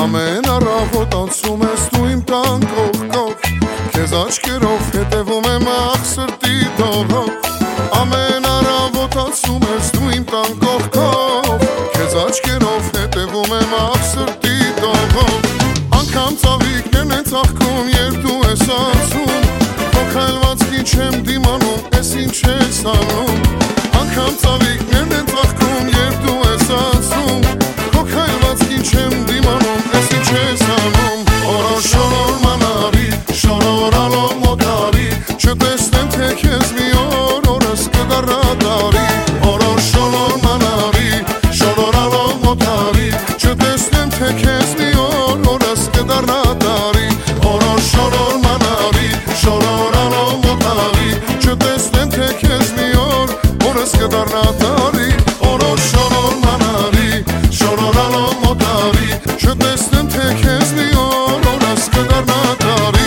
Ամեն առավոտ անցում ես դու իմ տան կողքով, քեզ աչքերով հետևում եմ ախ սրտի դողով։ Ամեն առավոտ անցում ես դու իմ տան կողքով, քեզ աչքերով հետևում եմ ախ սրտի դողով։ Անգամ ծաղիկներն են ծաղկում, երբ դու ես անցում, քո քայլվածքին չեմ դիմանում, ես ինչ ես անում։ Անգամ ծաղիկներն են ծաղկում, երբ դու ես անցում, քո քայլվածքին չեմ դիմանում, ես ինչ ես անում։ Օրոր շորոր մանարի, շորորալով մոտարի, չտեսնեմ թե քեզ մի օր օրս կդառնա տարի։ Օրոր շորոր մանարի, շորորալով մոտարի, չտեսնեմ թե քեզ մի օր օրս կդառնա տարի։ Օրոր շորոր մանարի, շորորալով մոտարի, չտեսնեմ թե քեզ մի օր օրս կդառնա տարի։ Օրոր շորոր մանարի, շորորալով մոտարի, չտեսնեմ թե քեզ մի օր օրս կդառնա տարի։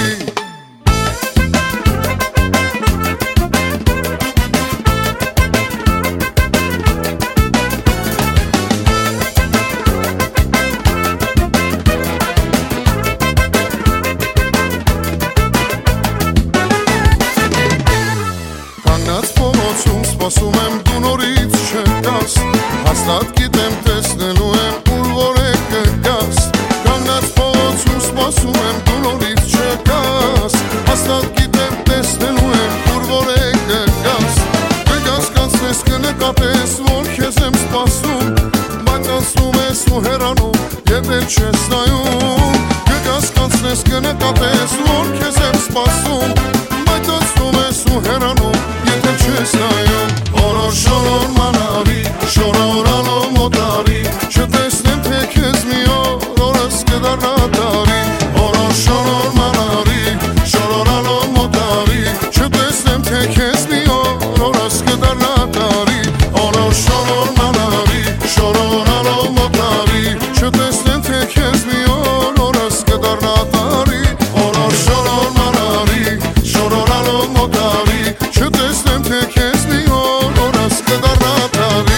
Կանգնած փողոցում սպասում եմ դու նորից չգաս, հաստատ գիտեմ տեսնելու եմ ուր որ կգաս։ Կանգնած փողոցում սպասում եմ դու նորից չգաս, հաստատ գիտեմ տեսնելու եմ ուր որ կգաս։ Կգաս կանցնես կնկատես որ քեզ եմ սպասում, բայց անցնում ես ու հեռանում և էլ չես նայում։ Կգաս կանցնես կնկատես որ քեզ եմ սպասում, բայց անցնում ես ու հեռանում և էլ չես նայում։ Օրոր շորոր մանարի, շորորալով մոտարի, չտեսնեմ թե քեզ մի օր օրս կդառնա տարի։ Օրոր շորոր մանարի, շորորալով մոտարի, չտեսնեմ թե քեզ մի օր օրս կդառնա տարի։ Օրոր շորոր մանարի, շորորալով մոտարի, չտեսնեմ թե քեզ մի օր օրս կդառնա տարի։ Օրոր շորոր մանարի, շորորալով մոտարի, չտեսնեմ թե քեզ մի օր օրս կդառնա տարի։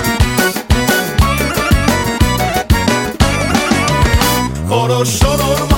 Օրոր շորոր